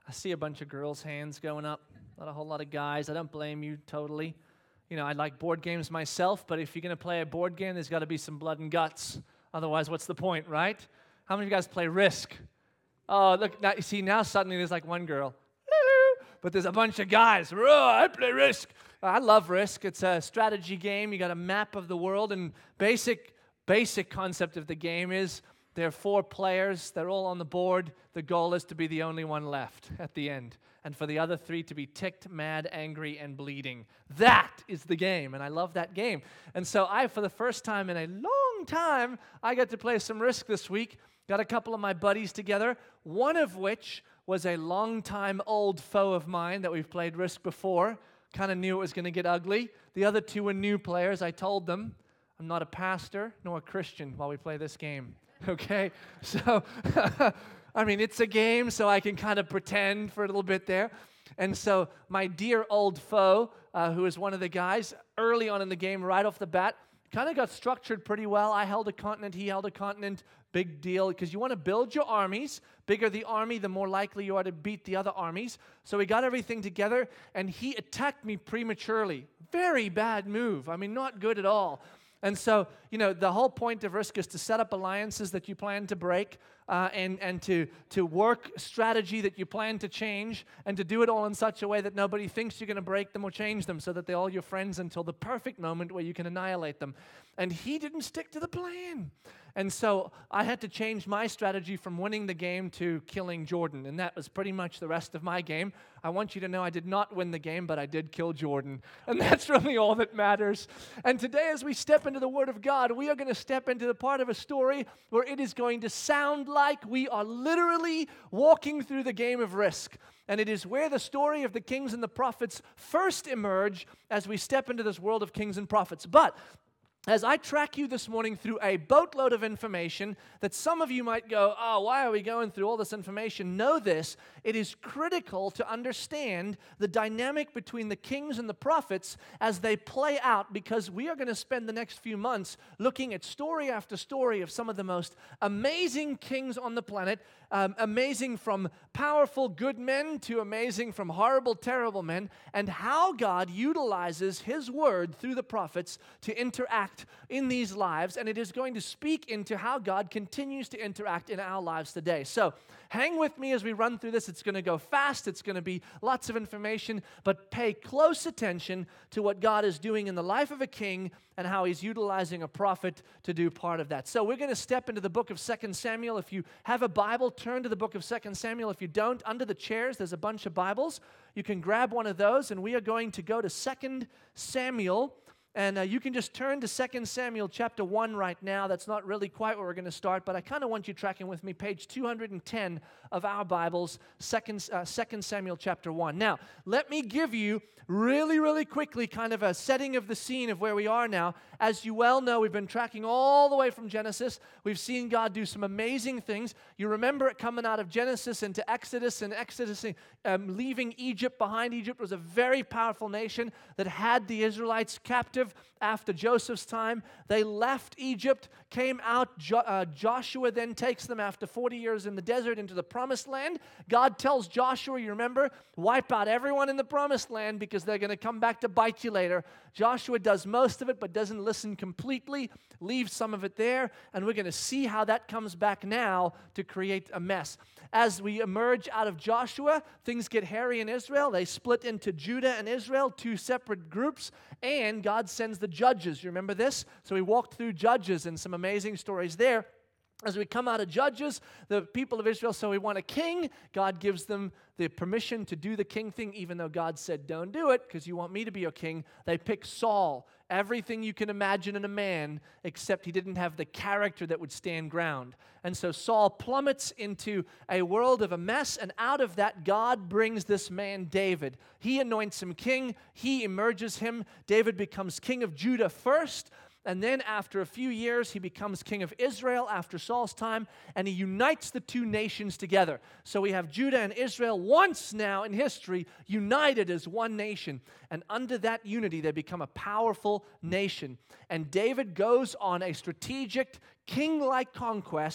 I see a bunch of girls' hands going up, not a whole lot of guys. I don't blame you totally. I like board games myself, but if you're going to play a board game, there's got to be some blood and guts. Otherwise, what's the point, right? How many of you guys play Risk? Oh, look, now, you see, now suddenly there's like one girl. But there's a bunch of guys. I play Risk. I love Risk. It's a strategy game. You got a map of the world, and basic concept of the game is there are 4 players. They're all on the board. The goal is to be the only one left at the end, and for the other 3 to be ticked, mad, angry, and bleeding. That is the game, and I love that game. And so for the first time in a long time, I got to play some Risk this week. Got a couple of my buddies together, one of which was a long-time old foe of mine that we've played Risk before. Kind of knew it was going to get ugly. The other 2 were new players. I told them, I'm not a pastor nor a Christian while we play this game. Okay? So, I mean, it's a game, so I can kind of pretend for a little bit there. And so my dear old foe, who is one of the guys, early on in the game, right off the bat, kind of got structured pretty well. I held a continent, he held a continent. Big deal, because you want to build your armies. Bigger the army, the more likely you are to beat the other armies. So we got everything together, and he attacked me prematurely. Very bad move. I mean, not good at all. And so, the whole point of Risk is to set up alliances that you plan to break, and to work strategy that you plan to change, and to do it all in such a way that nobody thinks you're going to break them or change them, so that they're all your friends until the perfect moment where you can annihilate them. And he didn't stick to the plan. And so I had to change my strategy from winning the game to killing Jordan, and that was pretty much the rest of my game. I want you to know I did not win the game, but I did kill Jordan, and that's really all that matters. And today, as we step into the Word of God, we are going to step into the part of a story where it is going to sound like we are literally walking through the game of Risk. And it is where the story of the kings and the prophets first emerge as we step into this world of kings and prophets. But as I track you this morning through a boatload of information that some of you might go, oh, why are we going through all this information? Know this, it is critical to understand the dynamic between the kings and the prophets as they play out, because we are going to spend the next few months looking at story after story of some of the most amazing kings on the planet, amazing from powerful good men to amazing from horrible, terrible men, and how God utilizes His word through the prophets to interact in these lives, and it is going to speak into how God continues to interact in our lives today. So hang with me as we run through this. It's going to go fast. It's going to be lots of information, but pay close attention to what God is doing in the life of a king and how He's utilizing a prophet to do part of that. So we're going to step into the book of 2 Samuel. If you have a Bible, turn to the book of 2 Samuel. If you don't, under the chairs, there's a bunch of Bibles. You can grab one of those, and we are going to go to 2 Samuel. And you can just turn to 2 Samuel chapter 1 right now. That's not really quite where we're going to start, but I kind of want you tracking with me, page 210 of our Bibles, 2 Samuel chapter 1. Now, let me give you really, really quickly kind of a setting of the scene of where we are now. As you well know, we've been tracking all the way from Genesis. We've seen God do some amazing things. You remember it coming out of Genesis into Exodus, and Exodus leaving Egypt behind. Egypt was a very powerful nation that had the Israelites captive after Joseph's time. They left Egypt, came out. Joshua then takes them after 40 years in the desert into the promised land. God tells Joshua, you remember, wipe out everyone in the promised land because they're going to come back to bite you later. Joshua does most of it but doesn't listen completely, leaves some of it there, and we're going to see how that comes back now to create a mess. As we emerge out of Joshua, things get hairy in Israel. They split into Judah and Israel, 2 separate groups, and God sends the judges. You remember this? So we walked through Judges and some amazing stories there. As we come out of Judges, the people of Israel, so we want a king. God gives them the permission to do the king thing, even though God said, don't do it, because you want me to be your king. They pick Saul. Everything you can imagine in a man, except he didn't have the character that would stand ground. And so Saul plummets into a world of a mess, and out of that, God brings this man, David. He anoints him king. He emerges him. David becomes king of Judah first. And then after a few years, he becomes king of Israel after Saul's time, and he unites the 2 nations together. So we have Judah and Israel once now in history united as one nation. And under that unity, they become a powerful nation. And David goes on a strategic, king-like conquest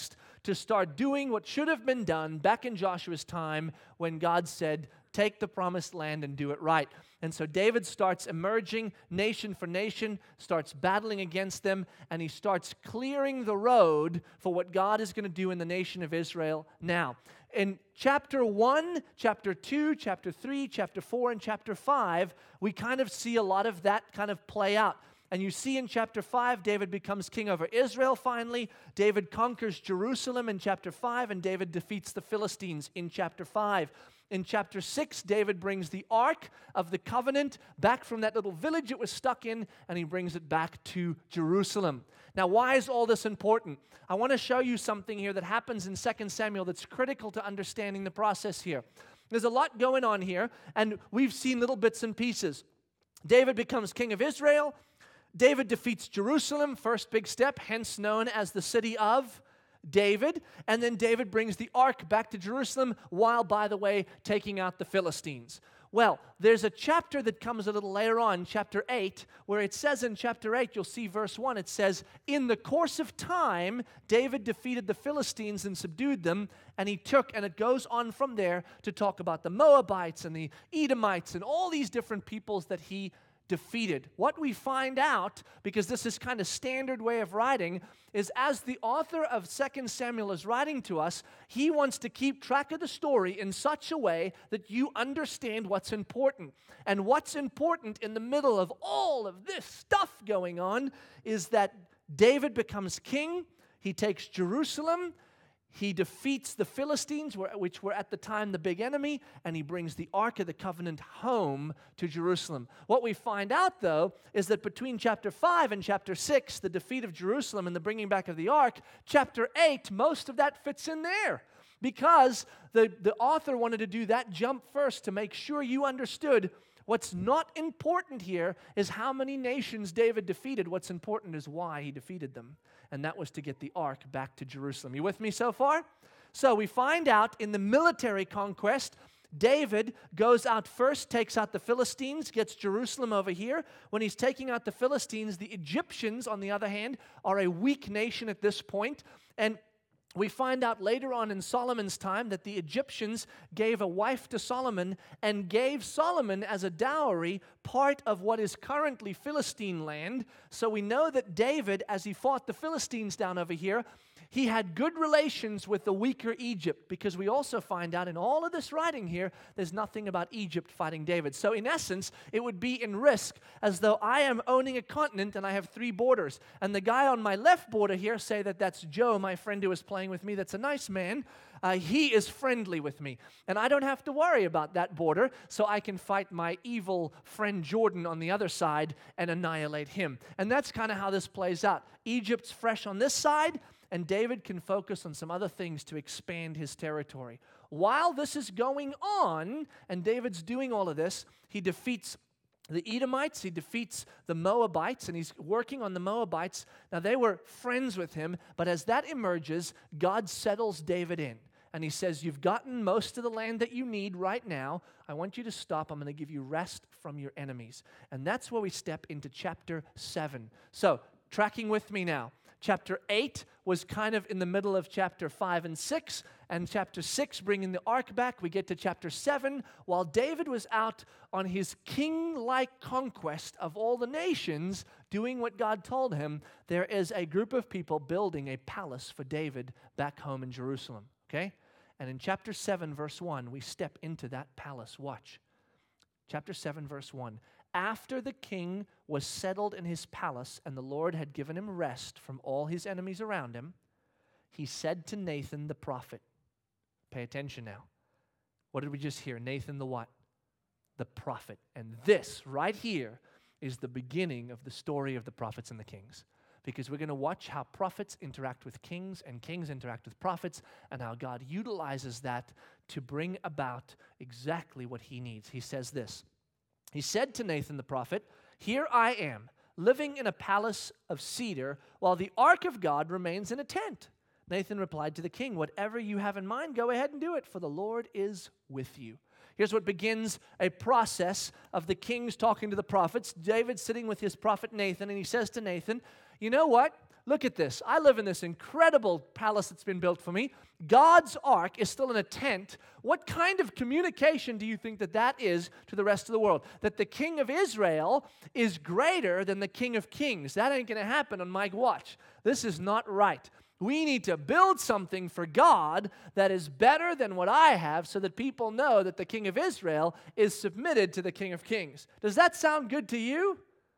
to start doing what should have been done back in Joshua's time when God said, take the promised land and do it right. And so David starts emerging nation for nation, starts battling against them, and he starts clearing the road for what God is going to do in the nation of Israel now. In chapter 1, chapter 2, chapter 3, chapter 4, and chapter 5, we kind of see a lot of that kind of play out. And you see in chapter 5, David becomes king over Israel finally. David conquers Jerusalem in chapter 5, and David defeats the Philistines in chapter 5. In chapter 6, David brings the Ark of the Covenant back from that little village it was stuck in, and he brings it back to Jerusalem. Now, why is all this important? I want to show you something here that happens in 2 Samuel that's critical to understanding the process here. There's a lot going on here, and we've seen little bits and pieces. David becomes king of Israel. David defeats Jerusalem, first big step, hence known as the city of David. And then David brings the ark back to Jerusalem while, by the way, taking out the Philistines. Well, there's a chapter that comes a little later on, chapter 8, where it says in chapter 8, you'll see verse 1, it says, in the course of time, David defeated the Philistines and subdued them, and he took, and it goes on from there to talk about the Moabites and the Edomites and all these different peoples that he defeated. What we find out, because this is kind of standard way of writing, is as the author of 2 Samuel is writing to us, he wants to keep track of the story in such a way that you understand what's important. And what's important in the middle of all of this stuff going on is that David becomes king, he takes Jerusalem, he defeats the Philistines, which were at the time the big enemy, and he brings the Ark of the Covenant home to Jerusalem. What we find out, though, is that between chapter 5 and chapter 6, the defeat of Jerusalem and the bringing back of the Ark, chapter 8, most of that fits in there. Because the author wanted to do that jump first to make sure you understood what's not important here is how many nations David defeated. What's important is why he defeated them. And that was to get the ark back to Jerusalem. You with me so far? So we find out in the military conquest, David goes out first, takes out the Philistines, gets Jerusalem over here. When he's taking out the Philistines, the Egyptians, on the other hand, are a weak nation at this point. And we find out later on in Solomon's time that the Egyptians gave a wife to Solomon and gave Solomon as a dowry part of what is currently Philistine land. So we know that David, as he fought the Philistines down over here, he had good relations with the weaker Egypt, because we also find out in all of this writing here, there's nothing about Egypt fighting David. So in essence, it would be in risk, as though I am owning a continent and I have 3 borders. And the guy on my left border here, say that that's Joe, my friend who is playing with me, that's a nice man. He is friendly with me. And I don't have to worry about that border, so I can fight my evil friend Jordan on the other side and annihilate him. And that's kind of how this plays out. Egypt's fresh on this side, and David can focus on some other things to expand his territory. While this is going on, and David's doing all of this, he defeats the Edomites, he defeats the Moabites, and he's working on the Moabites. Now, they were friends with him, but as that emerges, God settles David in. And he says, you've gotten most of the land that you need right now. I want you to stop. I'm going to give you rest from your enemies. And that's where we step into chapter 7. So, tracking with me now. Chapter 8 was kind of in the middle of chapter 5 and 6, and chapter 6 bringing the ark back. We get to chapter 7. While David was out on his king-like conquest of all the nations, doing what God told him, there is a group of people building a palace for David back home in Jerusalem. Okay? And in chapter 7, verse 1, we step into that palace. Watch. Chapter 7, verse 1. After the king was settled in his palace and the Lord had given him rest from all his enemies around him, he said to Nathan the prophet, pay attention now. What did we just hear? Nathan the what? The prophet. And this right here is the beginning of the story of the prophets and the kings. Because we're going to watch how prophets interact with kings and kings interact with prophets, and how God utilizes that to bring about exactly what he needs. He says this. He said to Nathan the prophet, here I am, living in a palace of cedar, while the ark of God remains in a tent. Nathan replied to the king, whatever you have in mind, go ahead and do it, for the Lord is with you. Here's what begins a process of the kings talking to the prophets. David sitting with his prophet Nathan, and he says to Nathan, you know what? look at this. I live in this incredible palace that's been built for me. God's ark is still in a tent. What kind of communication do you think that is to the rest of the world? That the king of Israel is greater than the king of kings. That ain't going to happen on my watch. This is not right. We need to build something for God that is better than what I have so that people know that the king of Israel is submitted to the king of kings. Does that sound good to you?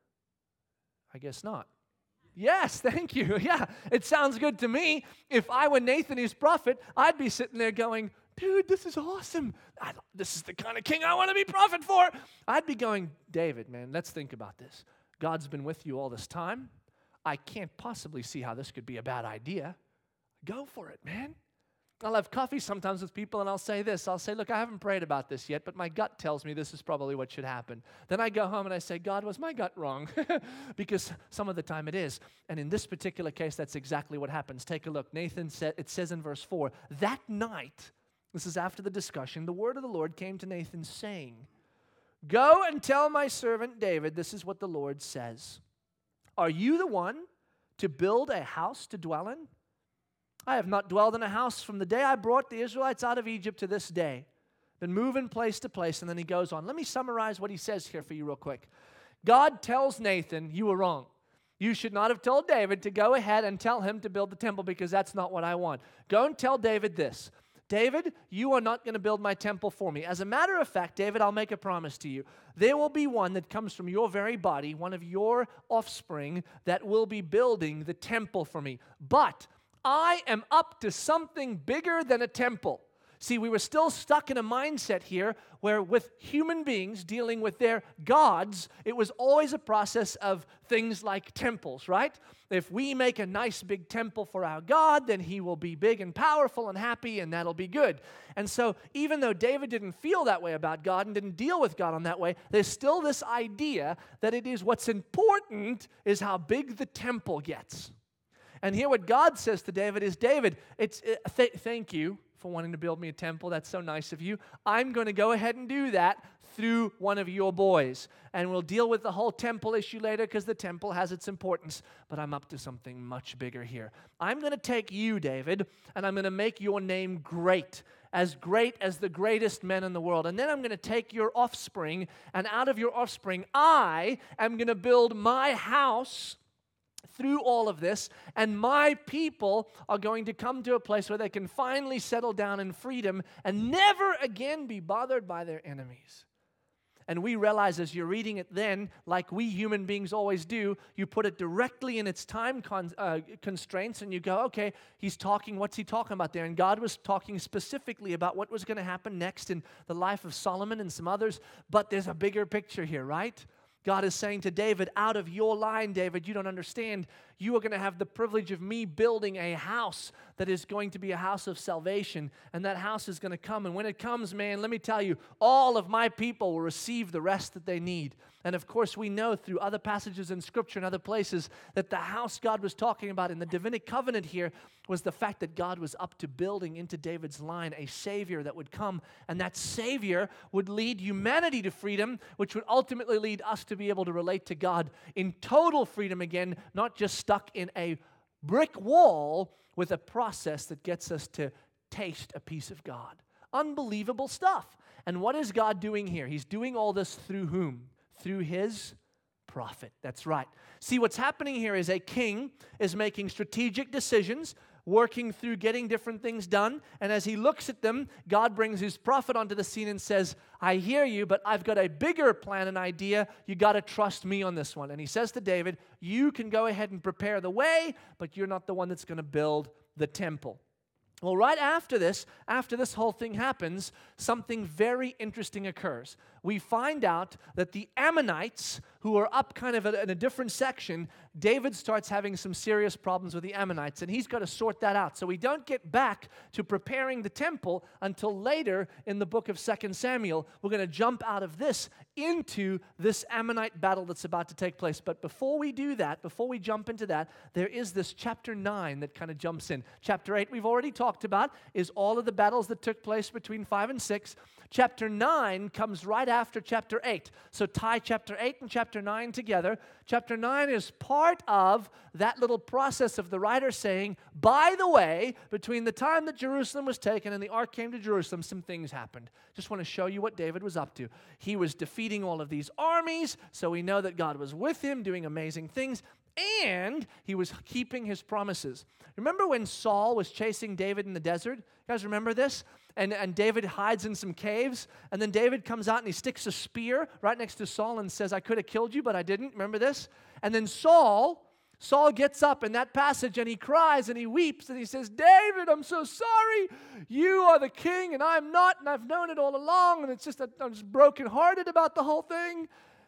I guess not. Yes, thank you. Yeah, it sounds good to me. If I were Nathan, his prophet, I'd be sitting there going, dude, this is awesome. This is the kind of king I want to be prophet for. I'd be going, David, man, let's think about this. God's been with you all this time. I can't possibly see how this could be a bad idea. Go for it, man. I'll have coffee sometimes with people and I'll say this. I'll say, look, I haven't prayed about this yet, but my gut tells me this is probably what should happen. Then I go home and I say, God, was my gut wrong? Because some of the time it is. And in this particular case, that's exactly what happens. Take a look. Nathan said, it says in verse 4, that night, this is after the discussion, the word of the Lord came to Nathan saying, go and tell my servant David, this is what the Lord says. Are you the one to build a house to dwell in? I have not dwelled in a house from the day I brought the Israelites out of Egypt to this day. Been moving place to place, and then he goes on. Let me summarize what he says here for you real quick. God tells Nathan, you were wrong. You should not have told David to go ahead and tell him to build the temple because that's not what I want. Go and tell David this. David, you are not going to build my temple for me. As a matter of fact, David, I'll make a promise to you. There will be one that comes from your very body, one of your offspring, that will be building the temple for me. But I am up to something bigger than a temple. See, we were still stuck in a mindset here where with human beings dealing with their gods, it was always a process of things like temples, right? If we make a nice big temple for our God, then he will be big and powerful and happy, and that'll be good. And so even though David didn't feel that way about God and didn't deal with God on that way, there's still this idea that it is what's important is how big the temple gets. And here what God says to David is, David, thank you for wanting to build me a temple. That's so nice of you. I'm going to go ahead and do that through one of your boys. And we'll deal with the whole temple issue later because the temple has its importance. But I'm up to something much bigger here. I'm going to take you, David, and I'm going to make your name great as the greatest men in the world. And then I'm going to take your offspring, and out of your offspring, I am going to build my house through all of this, and my people are going to come to a place where they can finally settle down in freedom and never again be bothered by their enemies. And we realize as you're reading it then, like we human beings always do, you put it directly in its time constraints and you go, okay, what's he talking about there? And God was talking specifically about what was going to happen next in the life of Solomon and some others, but there's a bigger picture here, right? God is saying to David, out of your line, David, you don't understand. You are going to have the privilege of me building a house that is going to be a house of salvation. And that house is going to come. And when it comes, man, let me tell you, all of my people will receive the rest that they need. And of course, we know through other passages in Scripture and other places that the house God was talking about in the Davidic covenant here was the fact that God was up to building into David's line a Savior that would come. And that Savior would lead humanity to freedom, which would ultimately lead us to be able to relate to God in total freedom again, not just stuck in a brick wall with a process that gets us to taste a piece of God. Unbelievable stuff. And what is God doing here? He's doing all this through whom? Through his prophet. That's right. See, what's happening here is a king is making strategic decisions, working through getting different things done. And as he looks at them, God brings his prophet onto the scene and says, I hear you, but I've got a bigger plan and idea. You got to trust me on this one. And he says to David, you can go ahead and prepare the way, but you're not the one that's going to build the temple. Well, right after this whole thing happens, something very interesting occurs. We find out that the Ammonites, who are up kind of in a different section, David starts having some serious problems with the Ammonites, and he's got to sort that out. So we don't get back to preparing the temple until later in the book of 2 Samuel. We're going to jump out of this into this Ammonite battle that's about to take place. But before we do that, before we jump into that, there is this chapter 9 that kind of jumps in. Chapter 8 we've already talked about is all of the battles that took place between 5 and 6. Chapter 9 comes right after chapter 8. So tie chapter 8 and chapter chapter 9 together. Chapter 9 is part of that little process of the writer saying, by the way, between the time that Jerusalem was taken and the ark came to Jerusalem, some things happened. Just want to show you what David was up to. He was defeating all of these armies, so we know that God was with him, doing amazing things, and he was keeping his promises. Remember when Saul was chasing David in the desert? You guys remember this? And David hides in some caves, and then David comes out and he sticks a spear right next to Saul and says, I could have killed you, but I didn't. Remember this? And then Saul gets up in that passage and he cries and he weeps and he says, David, I'm so sorry. You are the king and I'm not, and I've known it all along, and it's just that I'm just brokenhearted about the whole thing.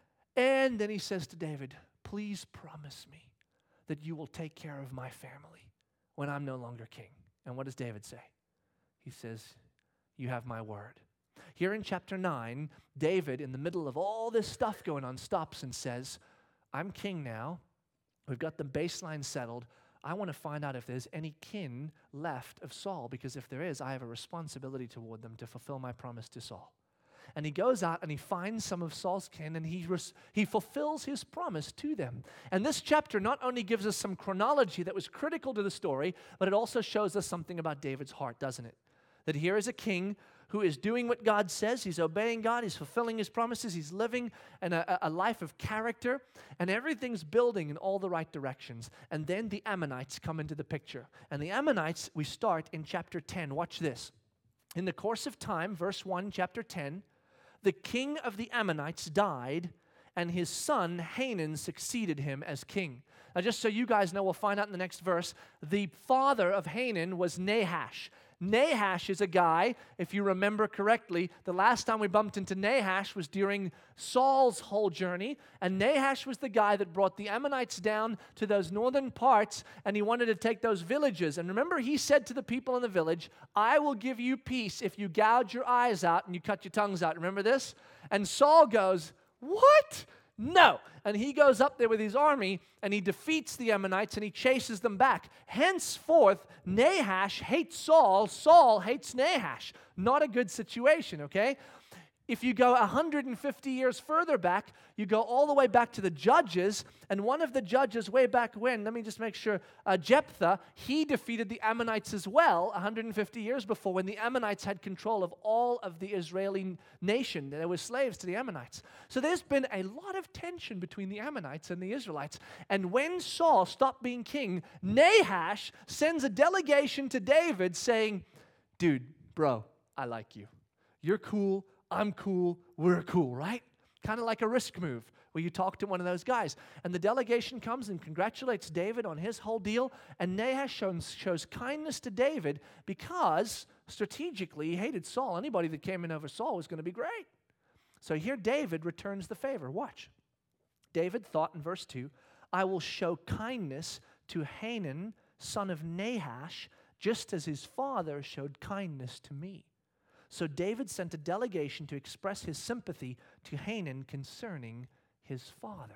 And then he says to David, please promise me that you will take care of my family when I'm no longer king. And what does David say? He says, you have my word. Here in chapter 9, David, in the middle of all this stuff going on, stops and says, I'm king now. We've got the baseline settled. I want to find out if there's any kin left of Saul, because if there is, I have a responsibility toward them to fulfill my promise to Saul. And he goes out and he finds some of Saul's kin, and he fulfills his promise to them. And this chapter not only gives us some chronology that was critical to the story, but it also shows us something about David's heart, doesn't it? That here is a king who is doing what God says. He's obeying God. He's fulfilling his promises. He's living a life of character. And everything's building in all the right directions. And then the Ammonites come into the picture. And the Ammonites, we start in chapter 10. Watch this. In the course of time, verse 1, chapter 10, the king of the Ammonites died, and his son Hanun succeeded him as king. Now, just so you guys know, we'll find out in the next verse, the father of Hanun was Nahash. Nahash is a guy, if you remember correctly, the last time we bumped into Nahash was during Saul's whole journey, and Nahash was the guy that brought the Ammonites down to those northern parts, and he wanted to take those villages. And remember, he said to the people in the village, I will give you peace if you gouge your eyes out and you cut your tongues out. Remember this? And Saul goes, what? No. And he goes up there with his army, and he defeats the Ammonites, and he chases them back. Henceforth, Nahash hates Saul. Saul hates Nahash. Not a good situation, okay? If you go 150 years further back, you go all the way back to the Judges, and one of the judges way back when, let me just make sure, Jephthah, he defeated the Ammonites as well 150 years before, when the Ammonites had control of all of the Israeli nation. They were slaves to the Ammonites. So there's been a lot of tension between the Ammonites and the Israelites. And when Saul stopped being king, Nahash sends a delegation to David saying, dude, bro, I like you. You're cool. I'm cool, we're cool, right? Kind of like a risk move where you talk to one of those guys. And the delegation comes and congratulates David on his whole deal. And Nahash shows kindness to David because strategically he hated Saul. Anybody that came in over Saul was going to be great. So here David returns the favor. Watch. David thought in verse 2, I will show kindness to Hanun, son of Nahash, just as his father showed kindness to me. So David sent a delegation to express his sympathy to Hanun concerning his father.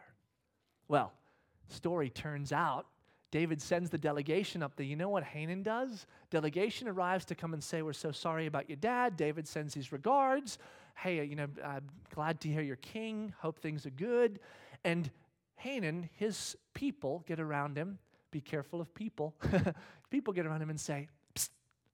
Well, story turns out, David sends the delegation up there. You know what Hanun does? Delegation arrives to come and say, we're so sorry about your dad. David sends his regards. Hey, I'm glad to hear you're king. Hope things are good. And Hanun, his people get around him. Be careful of people. People get around him and say, psst,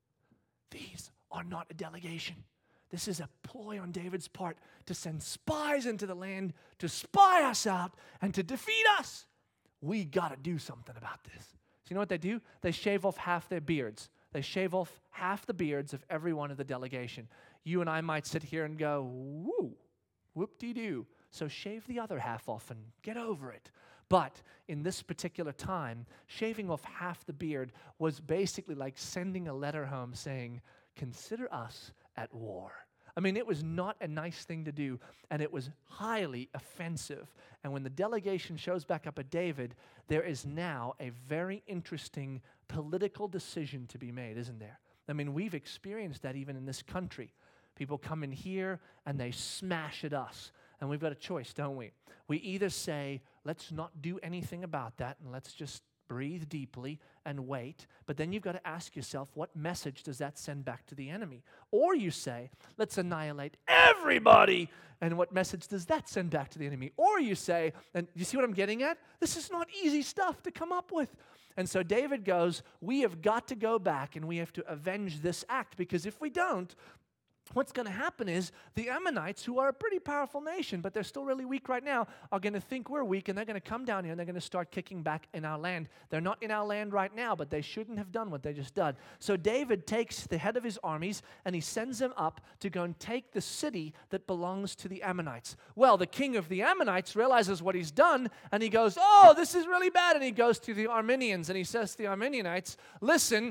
these are not a delegation. This is a ploy on David's part to send spies into the land to spy us out and to defeat us. We got to do something about this. So you know what they do? They shave off half their beards. They shave off half the beards of every one of the delegation. You and I might sit here and go, woo, whoop-de-doo. So shave the other half off and get over it. But in this particular time, shaving off half the beard was basically like sending a letter home saying, consider us at war. I mean, it was not a nice thing to do, and it was highly offensive. And when the delegation shows back up at David, there is now a very interesting political decision to be made, isn't there? I mean, we've experienced that even in this country. People come in here and they smash at us. And we've got a choice, don't we? We either say, let's not do anything about that, and let's just breathe deeply and wait. But then you've got to ask yourself, what message does that send back to the enemy? Or you say, let's annihilate everybody And what message does that send back to the enemy? Or you say, and you see what I'm getting at? This is not easy stuff to come up with. And so David goes, we have got to go back and we have to avenge this act, because if we don't, what's going to happen is the Ammonites, who are a pretty powerful nation, but they're still really weak right now, are going to think we're weak, and they're going to come down here and they're going to start kicking back in our land. They're not in our land right now, but they shouldn't have done what they just did. So David takes the head of his armies and he sends them up to go and take the city that belongs to the Ammonites. Well, the king of the Ammonites realizes what he's done, and he goes, oh, this is really bad. And he goes to the Arameans and he says to the Arameanites, listen,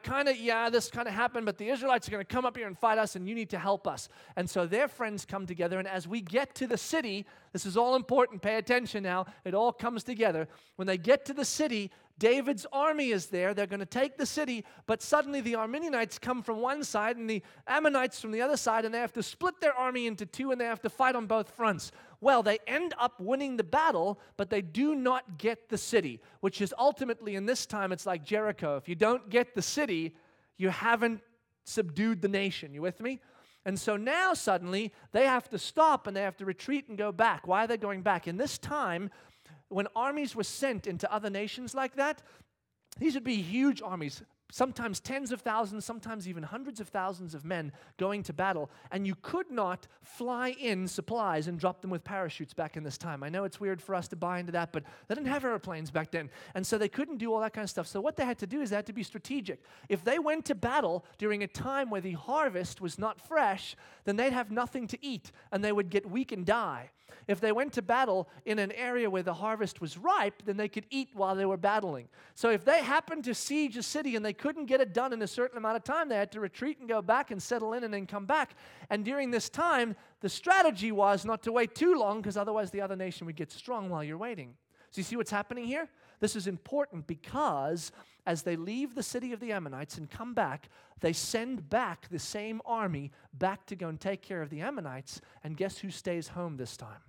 this kind of happened, but the Israelites are going to come up here and fight us, and you need to help us. And so their friends come together, and as we get to the city, this is all important, pay attention now, it all comes together. When they get to the city, David's army is there, they're going to take the city, but suddenly the Arameanites come from one side and the Ammonites from the other side, and they have to split their army into two, and they have to fight on both fronts. Well, they end up winning the battle, but they do not get the city, which is ultimately, in this time, it's like Jericho. If you don't get the city, you haven't subdued the nation. You with me? And so now suddenly they have to stop and they have to retreat and go back. Why are they going back? In this time, when armies were sent into other nations like that, these would be huge armies, sometimes tens of thousands, sometimes even hundreds of thousands of men going to battle, and you could not fly in supplies and drop them with parachutes back in this time. I know it's weird for us to buy into that, but they didn't have airplanes back then, and so they couldn't do all that kind of stuff. So what they had to do is they had to be strategic. If they went to battle during a time where the harvest was not fresh, then they'd have nothing to eat, and they would get weak and die. If they went to battle in an area where the harvest was ripe, then they could eat while they were battling. So if they happened to siege a city and they couldn't get it done in a certain amount of time, they had to retreat and go back and settle in and then come back. And during this time, the strategy was not to wait too long, because otherwise the other nation would get strong while you're waiting. So you see what's happening here? This is important because as they leave the city of the Ammonites and come back, they send back the same army back to go and take care of the Ammonites. And guess who stays home this time?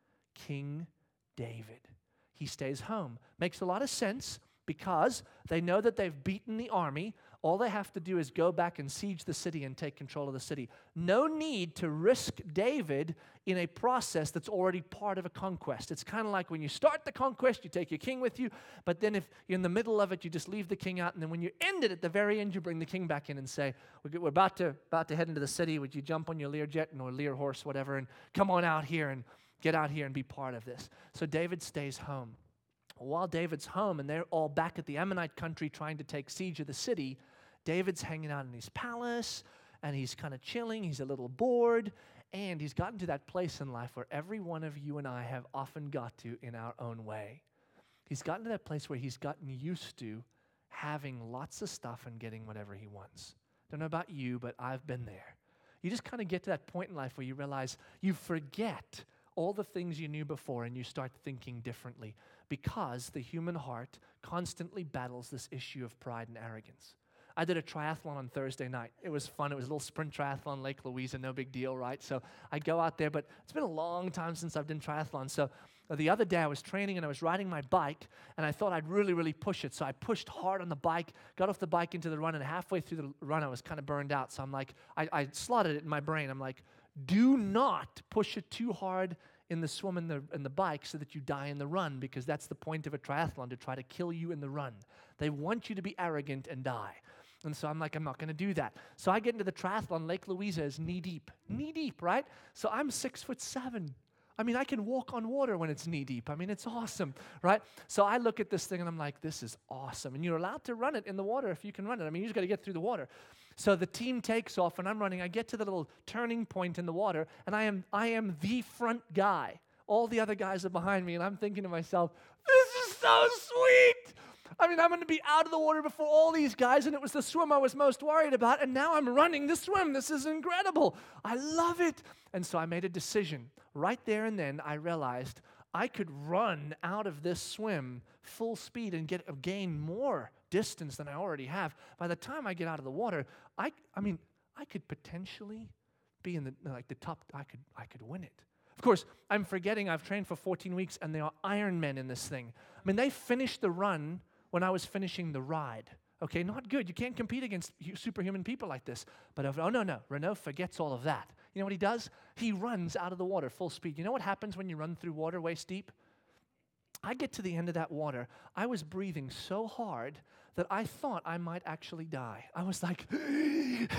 King David. He stays home. Makes a lot of sense because they know that they've beaten the army. All they have to do is go back and siege the city and take control of the city. No need to risk David in a process that's already part of a conquest. It's kind of like when you start the conquest, you take your king with you, but then if you're in the middle of it, you just leave the king out, and then when you end it at the very end, you bring the king back in and say, we're about to head into the city. Would you jump on your Learjet or Lear horse, whatever, and come on out here and get out here and be part of this. So David stays home. While David's home and they're all back at the Ammonite country trying to take siege of the city, David's hanging out in his palace and he's kind of chilling. He's a little bored, and he's gotten to that place in life where every one of you and I have often got to in our own way. He's gotten to that place where he's gotten used to having lots of stuff and getting whatever he wants. Don't know about you, but I've been there. You just kind of get to that point in life where you realize you forget all the things you knew before, and you start thinking differently because the human heart constantly battles this issue of pride and arrogance. I did a triathlon on Thursday night. It was fun. It was a little sprint triathlon, Lake Louisa, no big deal, right? So I go out there, but it's been a long time since I've done triathlon. So the other day I was training and I was riding my bike, and I thought I'd really, really push it. So I pushed hard on the bike, got off the bike into the run, and halfway through the run I was kind of burned out. So I'm like, I slotted it in my brain. I'm like, do not push it too hard in the swim and the bike so that you die in the run, because that's the point of a triathlon, to try to kill you in the run. They want you to be arrogant and die. And so I'm like, I'm not going to do that. So I get into the triathlon. Lake Louisa is knee deep, right? So I'm 6'7". I mean, I can walk on water when it's knee deep. I mean, it's awesome, right? So I look at this thing and I'm like, this is awesome. And you're allowed to run it in the water if you can run it. I mean, you just got to get through the water. So the team takes off and I'm running. I get to the little turning point in the water, and I am the front guy. All the other guys are behind me, and I'm thinking to myself, this is so sweet. I mean, I'm going to be out of the water before all these guys, and it was the swim I was most worried about, and now I'm running the swim. This is incredible. I love it. And so I made a decision. Right there and then, I realized I could run out of this swim full speed and gain more distance than I already have. By the time I get out of the water, I could potentially be in the top. I could win it. Of course, I'm forgetting I've trained for 14 weeks, and there are Ironmen in this thing. I mean, they finished the run when I was finishing the ride. Okay, not good. You can't compete against superhuman people like this. But no. Renault forgets all of that. You know what he does? He runs out of the water full speed. You know what happens when you run through water waist deep? I get to the end of that water. I was breathing so hard that I thought I might actually die. I was like, and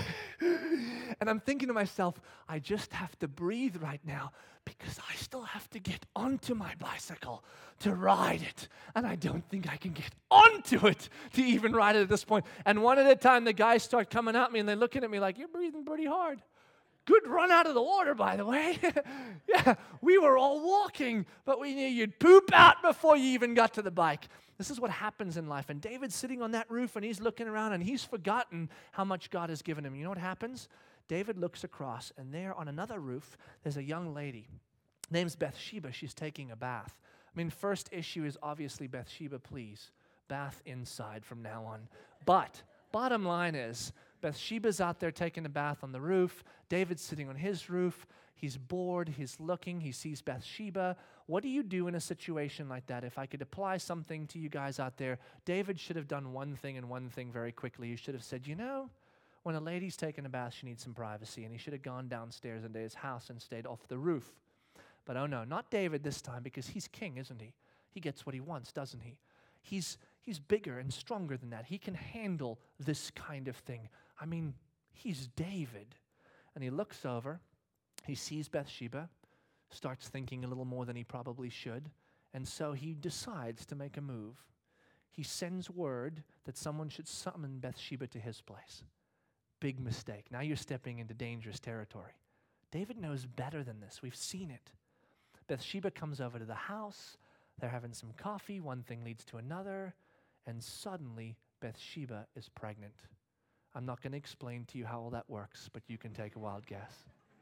I'm thinking to myself, I just have to breathe right now because I still have to get onto my bicycle to ride it. And I don't think I can get onto it to even ride it at this point. And one at a time, the guys start coming at me and they're looking at me like, you're breathing pretty hard. Good run out of the water, by the way. Yeah, we were all walking, but we knew you'd poop out before you even got to the bike. This is what happens in life. And David's sitting on that roof, and he's looking around, and he's forgotten how much God has given him. You know what happens? David looks across, and there on another roof, there's a young lady. Name's Bathsheba. She's taking a bath. I mean, first issue is obviously Bathsheba, please. Bath inside from now on. But bottom line is, Bathsheba's out there taking a bath on the roof. David's sitting on his roof. He's bored. He's looking. He sees Bathsheba. What do you do in a situation like that? If I could apply something to you guys out there, David should have done one thing and one thing very quickly. He should have said, you know, when a lady's taking a bath, she needs some privacy. And he should have gone downstairs into his house and stayed off the roof. But oh no, not David this time, because he's king, isn't he? He gets what he wants, doesn't he? He's bigger and stronger than that. He can handle this kind of thing. I mean, he's David. And he looks over, he sees Bathsheba, starts thinking a little more than he probably should, and so he decides to make a move. He sends word that someone should summon Bathsheba to his place. Big mistake. Now you're stepping into dangerous territory. David knows better than this. We've seen it. Bathsheba comes over to the house. They're having some coffee. One thing leads to another, and suddenly Bathsheba is pregnant. I'm not going to explain to you how all that works, but you can take a wild guess.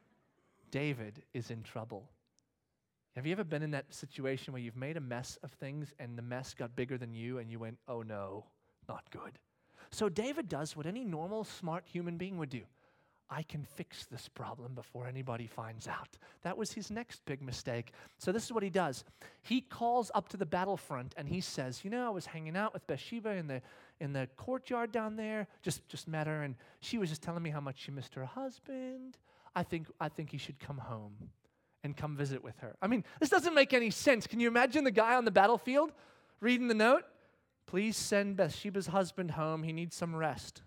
David is in trouble. Have you ever been in that situation where you've made a mess of things and the mess got bigger than you and you went, oh no, not good? So David does what any normal, smart human being would do. I can fix this problem before anybody finds out. That was his next big mistake. So this is what he does. He calls up to the battlefront and he says, you know, I was hanging out with Bathsheba in the courtyard down there. Just met her, and she was just telling me how much she missed her husband. I think he should come home and come visit with her. I mean, this doesn't make any sense. Can you imagine the guy on the battlefield reading the note? Please send Bathsheba's husband home. He needs some rest.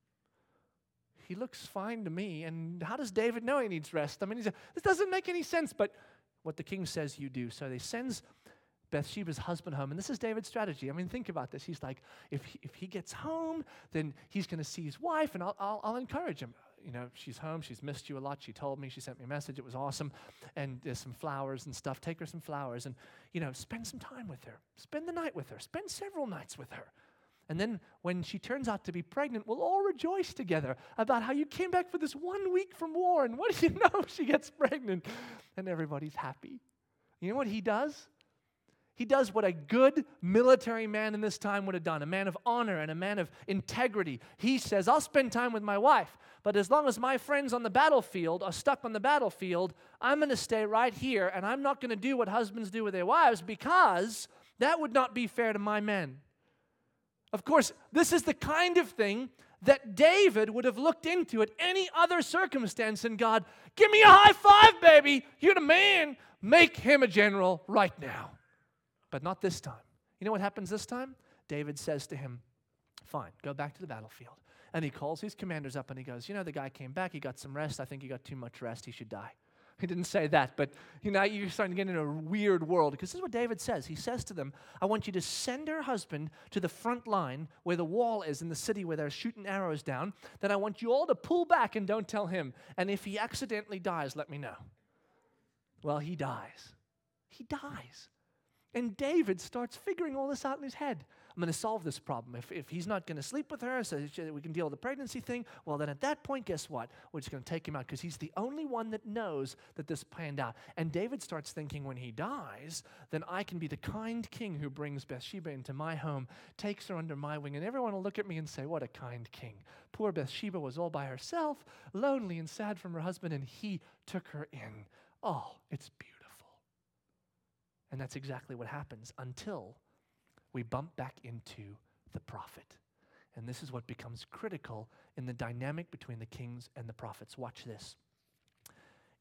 He looks fine to me. And how does David know he needs rest? I mean, this doesn't make any sense, but what the king says you do. So they sends Bathsheba's husband home, and this is David's strategy. I mean, think about this. He's like, if he gets home, then he's going to see his wife, and I'll encourage him. You know, she's home. She's missed you a lot. She told me. She sent me a message. It was awesome. And there's some flowers and stuff. Take her some flowers and, you know, spend some time with her. Spend the night with her. Spend several nights with her. And then when she turns out to be pregnant, we'll all rejoice together about how you came back for this 1 week from war. And what do you know? She gets pregnant. And everybody's happy. You know what he does? He does what a good military man in this time would have done, a man of honor and a man of integrity. He says, I'll spend time with my wife, but as long as my friends on the battlefield are stuck on the battlefield, I'm going to stay right here, and I'm not going to do what husbands do with their wives because that would not be fair to my men. Of course, this is the kind of thing that David would have looked into at any other circumstance, and God, give me a high five, baby. You're the man. Make him a general right now. But not this time. You know what happens this time? David says to him, fine, go back to the battlefield. And he calls his commanders up and he goes, you know, the guy came back, he got some rest. I think he got too much rest. He should die. He didn't say that, but you know, you're starting to get in a weird world because this is what David says. He says to them, I want you to send her husband to the front line where the wall is in the city where they're shooting arrows down. Then I want you all to pull back and don't tell him. And if he accidentally dies, let me know. Well, he dies. He dies. And David starts figuring all this out in his head. I'm going to solve this problem. If he's not going to sleep with her so we can deal with the pregnancy thing, well, then at that point, guess what? We're just going to take him out because he's the only one that knows that this planned out. And David starts thinking when he dies, then I can be the kind king who brings Bathsheba into my home, takes her under my wing, and everyone will look at me and say, what a kind king. Poor Bathsheba was all by herself, lonely and sad from her husband, and he took her in. Oh, it's beautiful. And that's exactly what happens until we bump back into the prophet. And this is what becomes critical in the dynamic between the kings and the prophets. Watch this.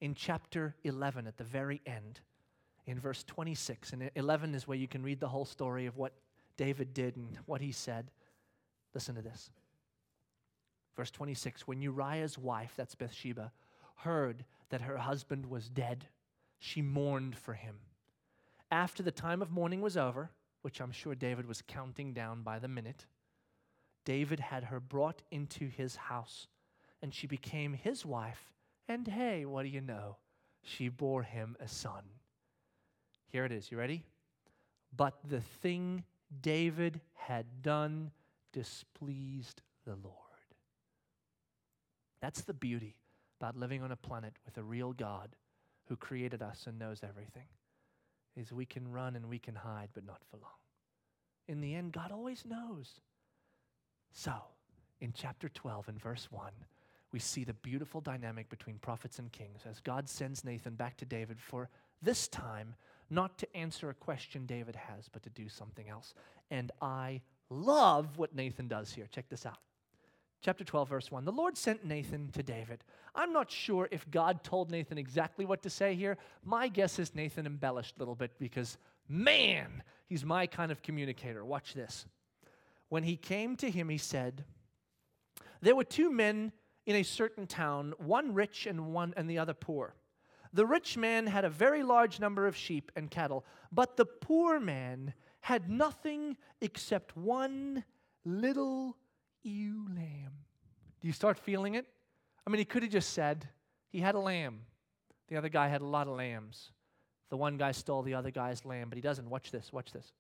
in chapter 11 at the very end, in verse 26. And 11 is where you can read the whole story of what David did and what he said. Listen to this. Verse 26, when Uriah's wife, that's Bathsheba, heard that her husband was dead, she mourned for him. After the time of mourning was over, which I'm sure David was counting down by the minute, David had her brought into his house, and she became his wife. And hey, what do you know? She bore him a son. Here it is. You ready? But the thing David had done displeased the Lord. That's the beauty about living on a planet with a real God who created us and knows everything, is we can run and we can hide, but not for long. In the end, God always knows. So, in chapter 12 and verse 1, we see the beautiful dynamic between prophets and kings as God sends Nathan back to David for this time, not to answer a question David has, but to do something else. And I love what Nathan does here. Check this out. Chapter 12, verse 1. The Lord sent Nathan to David. I'm not sure if God told Nathan exactly what to say here. My guess is Nathan embellished a little bit because, man, he's my kind of communicator. Watch this. When he came to him, he said, there were two men in a certain town, one rich and the other poor. The rich man had a very large number of sheep and cattle, but the poor man had nothing except one little ewe lamb. Do you start feeling it? I mean, he could have just said he had a lamb. The other guy had a lot of lambs. The one guy stole the other guy's lamb, but he doesn't. Watch this, watch this.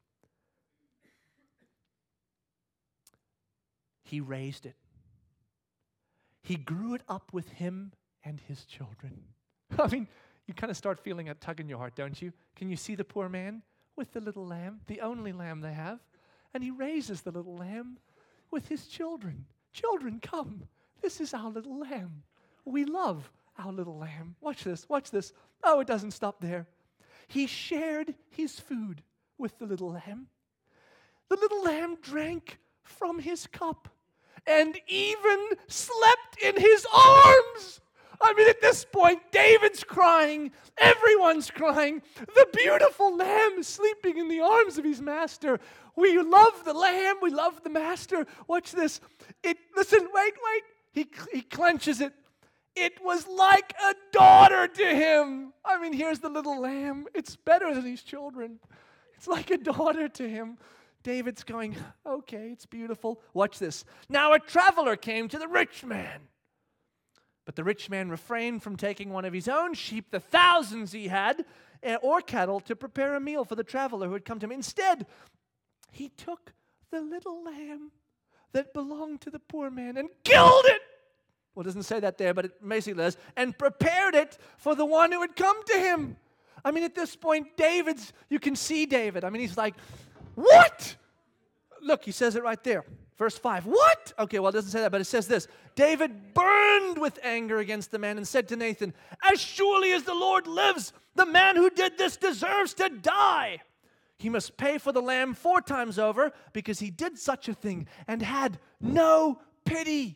He raised it. He grew it up with him and his children. I mean, you kind of start feeling a tug in your heart, don't you? Can you see the poor man with the little lamb, the only lamb they have? And he raises the little lamb with his children. Children, come. This is our little lamb. We love our little lamb. Watch this, watch this. Oh, it doesn't stop there. He shared his food with the little lamb. The little lamb drank from his cup and even slept in his arms. I mean, at this point, David's crying. Everyone's crying. The beautiful lamb is sleeping in the arms of his master. We love the lamb. We love the master. Watch this. Listen, wait. He clenches it. It was like a daughter to him. I mean, here's the little lamb. It's better than his children. It's like a daughter to him. David's going, okay, it's beautiful. Watch this. Now a traveler came to the rich man. But the rich man refrained from taking one of his own sheep, the thousands he had, or cattle, to prepare a meal for the traveler who had come to him. Instead, he took the little lamb that belonged to the poor man and killed it. Well, it doesn't say that there, but it basically does. And prepared it for the one who had come to him. I mean, at this point, you can see David. I mean, he's like, what? Look, he says it right there. Verse 5, what? Okay, well, it doesn't say that, but it says this. David burned with anger against the man and said to Nathan, as surely as the Lord lives, the man who did this deserves to die. He must pay for the lamb 4 times over because he did such a thing and had no pity.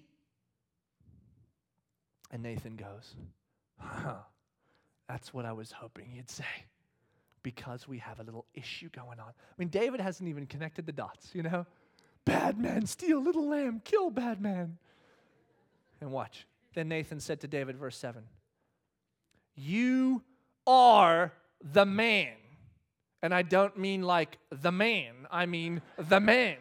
And Nathan goes, that's what I was hoping you'd say. Because we have a little issue going on. I mean, David hasn't even connected the dots, you know? Bad man, steal little lamb, kill bad man. And watch. Then Nathan said to David, verse 7, you are the man. And I don't mean like the man. I mean the man.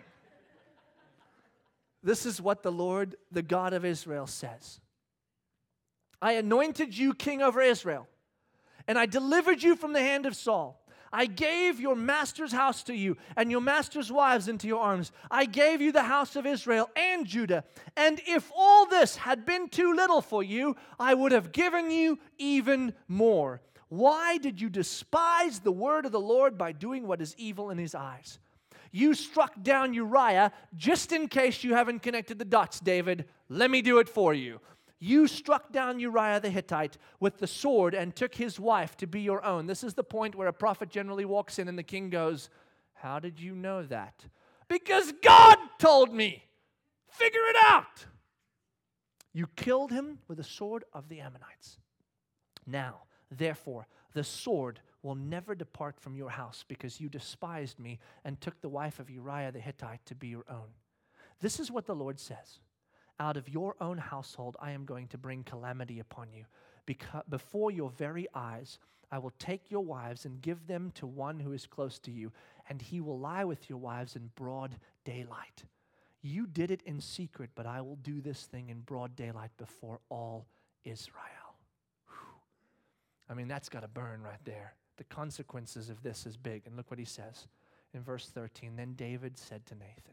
This is what the Lord, the God of Israel, says. I anointed you king over Israel, and I delivered you from the hand of Saul. I gave your master's house to you and your master's wives into your arms. I gave you the house of Israel and Judah. And if all this had been too little for you, I would have given you even more. Why did you despise the word of the Lord by doing what is evil in his eyes? You struck down Uriah. Just in case you haven't connected the dots, David, let me do it for you. You struck down Uriah the Hittite with the sword and took his wife to be your own. This is the point where a prophet generally walks in and the king goes, how did you know that? Because God told me. Figure it out. You killed him with the sword of the Ammonites. Now, therefore, the sword will never depart from your house, because you despised me and took the wife of Uriah the Hittite to be your own. This is what the Lord says. Out of your own household I am going to bring calamity upon you. Before your very eyes I will take your wives and give them to one who is close to you, and he will lie with your wives in broad daylight. You did it in secret, but I will do this thing in broad daylight before all Israel. Whew. I mean, that's got to burn right there. The consequences of this is big. And look what he says in verse 13. Then David said to Nathan,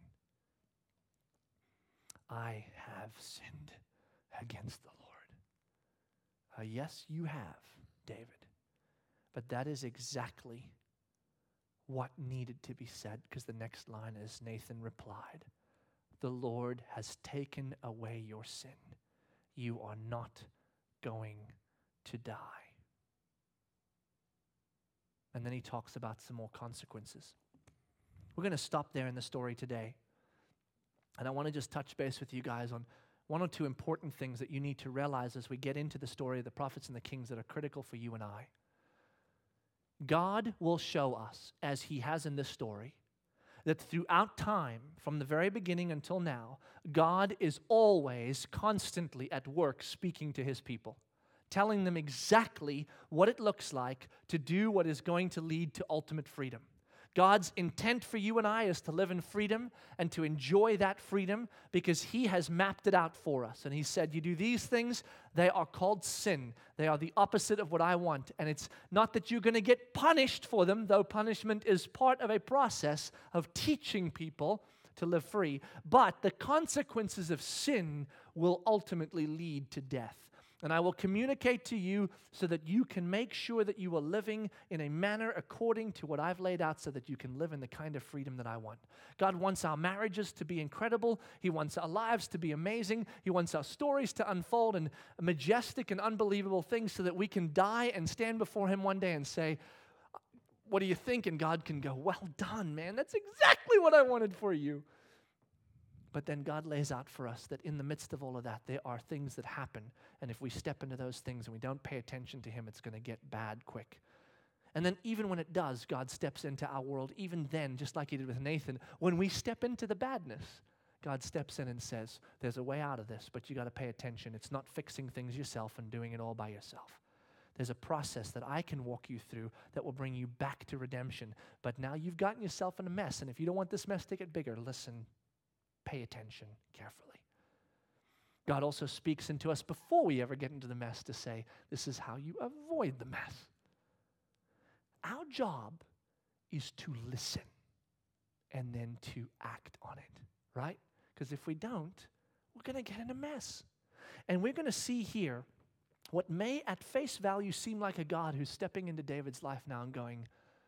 I have sinned against the Lord. Yes, you have, David. But that is exactly what needed to be said, because the next line is, Nathan replied, the Lord has taken away your sin. You are not going to die. And then he talks about some more consequences. We're going to stop there in the story today. And I want to just touch base with you guys on one or two important things that you need to realize as we get into the story of the prophets and the kings that are critical for you and I. God will show us, as he has in this story, that throughout time, from the very beginning until now, God is always constantly at work speaking to his people, telling them exactly what it looks like to do what is going to lead to ultimate freedom. God's intent for you and I is to live in freedom and to enjoy that freedom because he has mapped it out for us. And he said, you do these things, they are called sin. They are the opposite of what I want. And it's not that you're going to get punished for them, though punishment is part of a process of teaching people to live free. But the consequences of sin will ultimately lead to death. And I will communicate to you so that you can make sure that you are living in a manner according to what I've laid out so that you can live in the kind of freedom that I want. God wants our marriages to be incredible. He wants our lives to be amazing. He wants our stories to unfold in majestic and unbelievable things so that we can die and stand before him one day and say, what do you think? And God can go, well done, man. That's exactly what I wanted for you. But then God lays out for us that in the midst of all of that, there are things that happen. And if we step into those things and we don't pay attention to him, it's going to get bad quick. And then even when it does, God steps into our world. Even then, just like he did with Nathan, when we step into the badness, God steps in and says, there's a way out of this, but you got to pay attention. It's not fixing things yourself and doing it all by yourself. There's a process that I can walk you through that will bring you back to redemption. But now you've gotten yourself in a mess. And if you don't want this mess to get bigger, listen. Pay attention carefully. God also speaks into us before we ever get into the mess to say, this is how you avoid the mess. Our job is to listen and then to act on it, right? Because if we don't, we're going to get in a mess. And we're going to see here what may at face value seem like a God who's stepping into David's life now and going,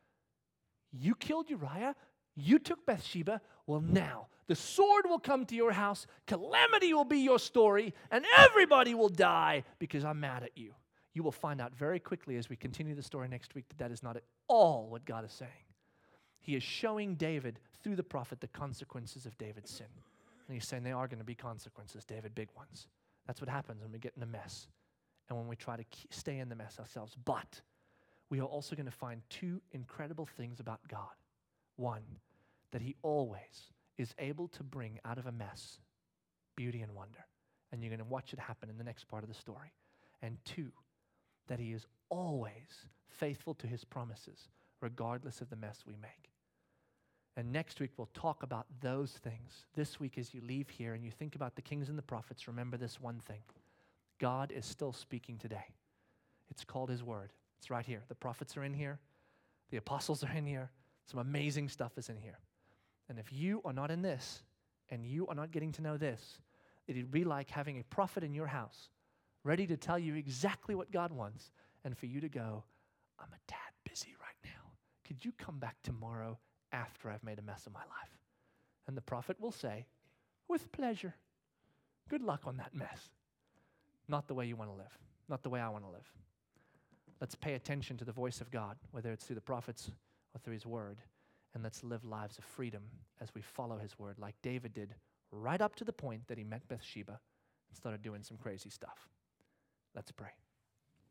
you killed Uriah, you took Bathsheba, well now, the sword will come to your house, calamity will be your story, and everybody will die because I'm mad at you. You will find out very quickly as we continue the story next week that that is not at all what God is saying. He is showing David through the prophet the consequences of David's sin. And he's saying there are going to be consequences, David, big ones. That's what happens when we get in a mess and when we try to stay in the mess ourselves. But we are also going to find two incredible things about God. One, that he always is able to bring out of a mess beauty and wonder. And you're going to watch it happen in the next part of the story. And two, that he is always faithful to his promises, regardless of the mess we make. And next week we'll talk about those things. This week as you leave here and you think about the kings and the prophets, remember this one thing. God is still speaking today. It's called his word. It's right here. The prophets are in here. The apostles are in here. Some amazing stuff is in here. And if you are not in this, and you are not getting to know this, it'd be like having a prophet in your house, ready to tell you exactly what God wants, and for you to go, I'm a tad busy right now. Could you come back tomorrow after I've made a mess of my life? And the prophet will say, with pleasure. Good luck on that mess. Not the way you want to live. Not the way I want to live. Let's pay attention to the voice of God, whether it's through the prophets or through his word. And let's live lives of freedom as we follow his word like David did right up to the point that he met Bathsheba and started doing some crazy stuff. Let's pray.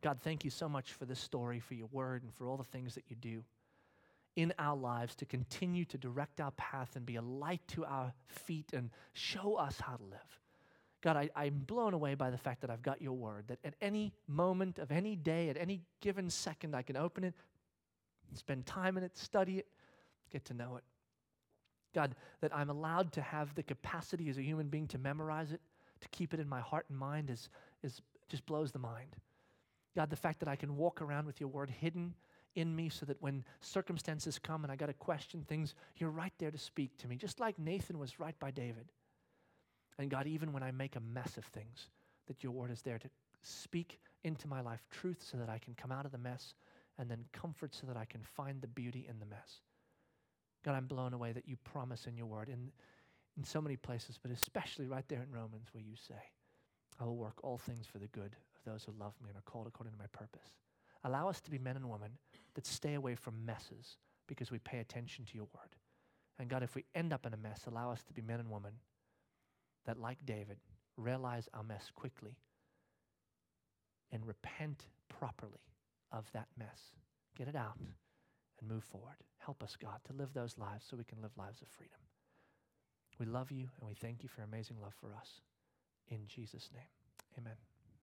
God, thank you so much for this story, for your word, and for all the things that you do in our lives to continue to direct our path and be a light to our feet and show us how to live. God, I'm blown away by the fact that I've got your word, that at any moment of any day, at any given second, I can open it, spend time in it, study it, get to know it. God, that I'm allowed to have the capacity as a human being to memorize it, to keep it in my heart and mind is just blows the mind. God, the fact that I can walk around with your word hidden in me so that when circumstances come and I got to question things, you're right there to speak to me, just like Nathan was right by David. And God, even when I make a mess of things, that your word is there to speak into my life truth so that I can come out of the mess, and then comfort so that I can find the beauty in the mess. God, I'm blown away that you promise in your word in so many places, but especially right there in Romans where you say, I will work all things for the good of those who love me and are called according to my purpose. Allow us to be men and women that stay away from messes because we pay attention to your word. And God, if we end up in a mess, allow us to be men and women that, like David, realize our mess quickly and repent properly of that mess. Get it out and move forward. Help us, God, to live those lives so we can live lives of freedom. We love you and we thank you for your amazing love for us. In Jesus' name, amen.